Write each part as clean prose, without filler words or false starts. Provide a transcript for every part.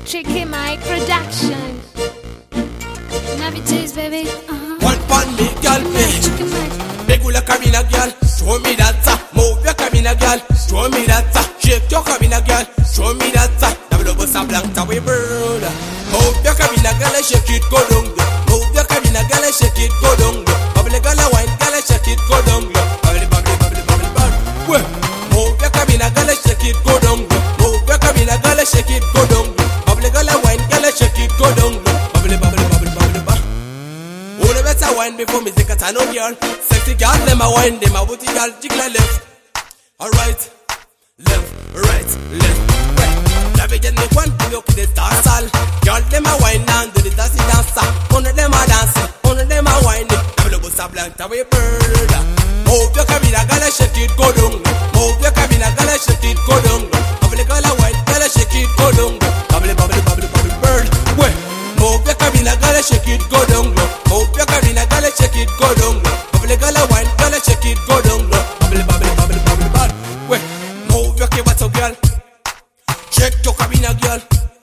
Tricky Mike Production. Navitates, baby. One pan me, girl, me. Tricky Mike. Big ula cabina, girl. Show me that. Move your cabina, girl. Show me that. Shake your cabina, girl. Show me that. Double over some blank away, bird. Move your cabina, girl. Shake it, go down. Move your cabina, girl. Shake it, go down. Bubble, girl, wine, girl. Shake it, go down. Bubble, bubble, bubble, bubble, bubble. Move your cabina, girl. Shake it, go down. Move your cabina, girl. Shake it, go down. Bubble, girl, wine, girl. Shake it, go down. Bubble, bubble, bubble, bubble, bubble. Who the better wine before me take a tan on girl? Sexy girl, them a wine, them a booty girl, jiggle left. Alright, left, right, left, right. Love it, get me one, bring up the dance hall. Girl, them a wine and do the dancey dancer. One of them a dancing, one of them a whining. Double bust a blank away bird. Move your cabina, girl, shake it, go down. Move your cabina, girl, shake it, go down. Bubble, girl, wine, girl, shake it, go down. Bubble, bubble, bubble, bubble, bird. Move your cabina, girl, shake it, go down. Move your cabina, girl, shake it, go down. Bubble, girl, wine, girl, shake it, go down. Bubble, bubble, bubble, bubble, bubble. Move your cabina, girl. Shake your cabina, girl.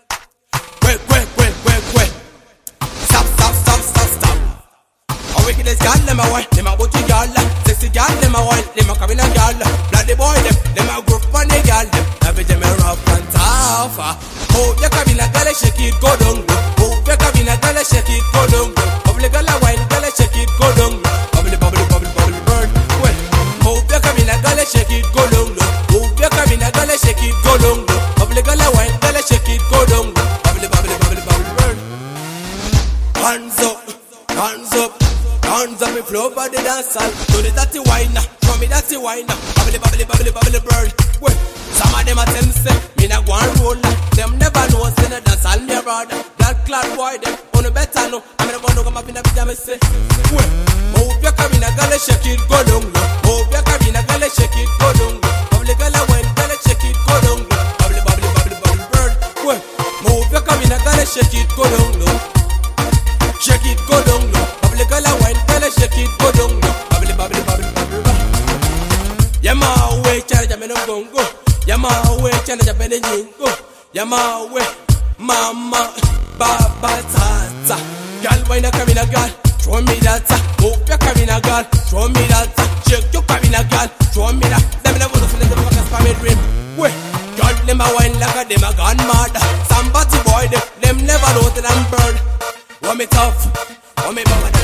Stop, stop, stop, stop, stop. A wickedest girl, them a wine, them a booty girl. Sexy girl, them a wine, them a cabina girl. Bloody boy, them a group funny girl. Every time a rough and tough. Move your cabina, girl, shake it, go down. Move your cabina, girl, shake it, go down. Bubble, girl, wine, girl, shake it, go down. Bubble, bubble, bubble, bubble, bird. Move your cabina, girl, shake it, go down. Move your cabina, girl, shake it, go down. Bubble, girl, wine, girl, shake it, go down. Bubble, bubble, bubble, bubble, bird. Hands up, hands up. Hands up, me flow by the dance hall. Do the dirty wine, show me dirty wine. Bubble, bubble, bubble, bubble, bird. Some of them a them say, me nah go and roll. Them never know, say no dance all me a brother. Black clad boy, them on better know. I'm the one who come up in a pyjama say. Move your cabina, girl, shake it, go down. Move your cabina, girl, shake it, go down. Bubble, girl, wine, girl, shake it, go down. Bubble, bubble, bubble, bubble, bird. Move your cabina, girl, shake it, go down. Shake it, go down. Bubble, girl, wine, girl, shake it, go down. Bubble, bubble, bubble, bubble. Yama away, charge me no gongo. Yama away, charge me no jingo. Yama away, mama, baba, tata. Girl, wine a cabina, girl, show me that. Move your cabina, girl, show me that. Shake your cabina, girl, show me that. Them never know for the fuckers for me dream. Girl, them a wine like a them a gone mad. Somebody boy, them never know that I'm bird. Want me tough, want me baba.